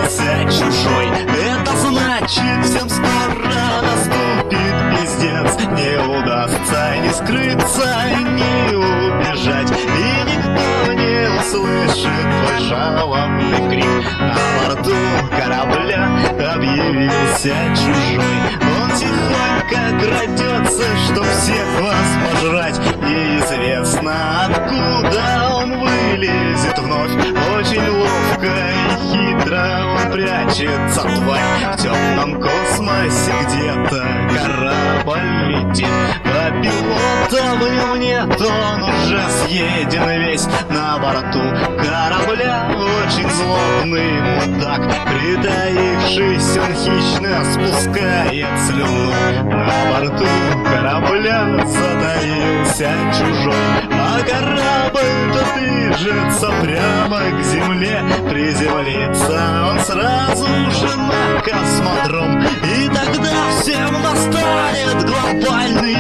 заявился чужой. Это значит, всем скоро наступит пиздец. Не удастся ни скрыться, ни убежать, и никто не услышит твой жалобный крик. На борту корабля объявился чужой. Он тихонько крадется, чтоб всех вас пожрать. Неизвестно, откуда он вылезет вновь. Очень ловко и хитро он прячется, тварь. В темном космосе где-то корабль летит, а пилота в нем нет, он уже съеден весь. На борту корабля очень злобный мудак, притаившись, он хищно спускает слюну. На борту корабля затаился чужой, а корабль-то движется прямо к земле. Приземлится он сразу же на космодром, и тогда всем настанет глобальный